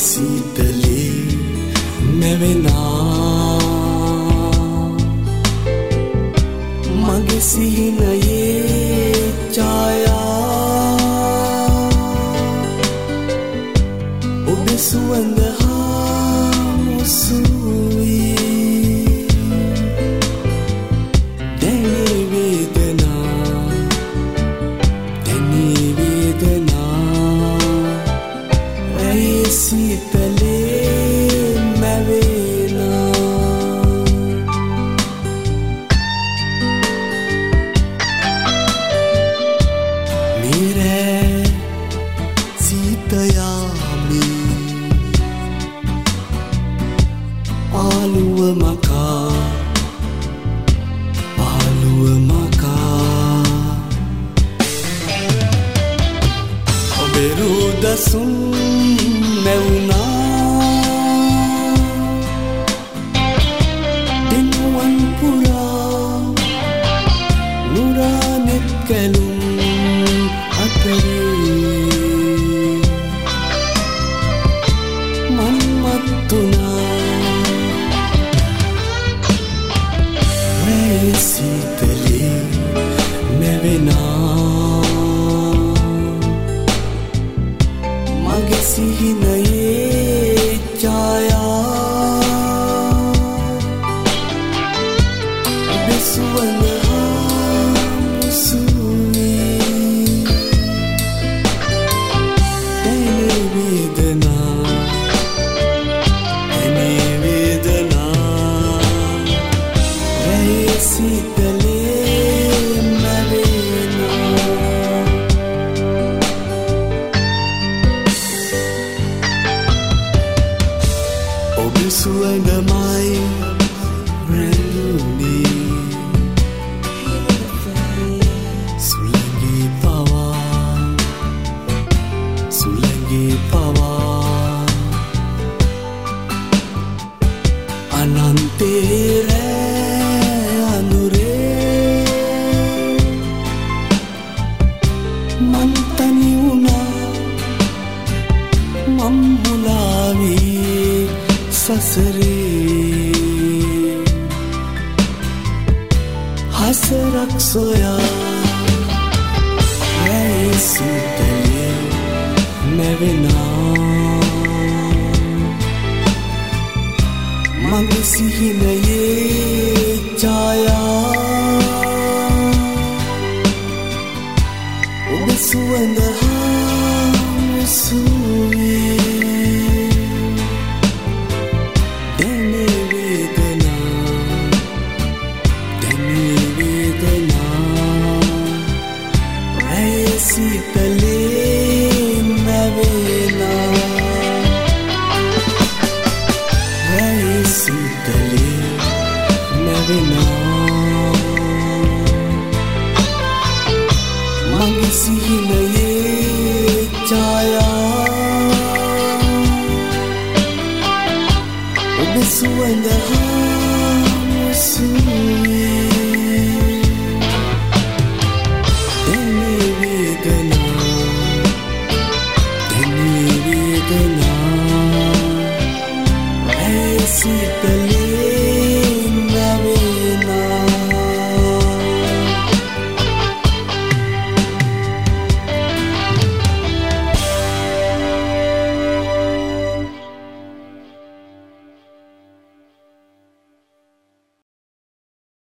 සීතලේ නැවෙනා මගේ සිහිනයේ ඡායා ඔබේ සුවඳ හා මුසුවී දැනේ වේදනා ඇයි සීතලේ මැවෙනා නිරේ සීතයාමි පාළුව මකා ඔබේ රුදසුන් නැවුනා දිනුවන් පුරා නුරානෙත් කැලුම් අතරේ මන්මත්තුනා රැයි සීතලේ නැවෙනා මගේ සිහිනයේ ඡායා ඔබේ සුවඳ හා මුසුවී දැනේ වේදනා ඇයි සීතලේ මැවෙනා ඔබේ සුවඳමයි රැඳුනේ සුළඟේ පවා අනන්තේ රෑ අඳුරේ මං තනි වුණා මං මුලාවී සසරේ හසරක් සොයා ඇයි සීතලේ නැවෙනා මගේ සිහිනයේ ඡායා ඔබේ සුවඳ හා මුසුවී දැනේ වේදනා ඇයි සීතලේ මැවෙනා ඇයි සීතලේ මැවෙනා මගේ සිහිනයේ ඡායා ඔබේ සුවඳ හා මුසුවී දැනේ වේදනා ඇයි සීතලේ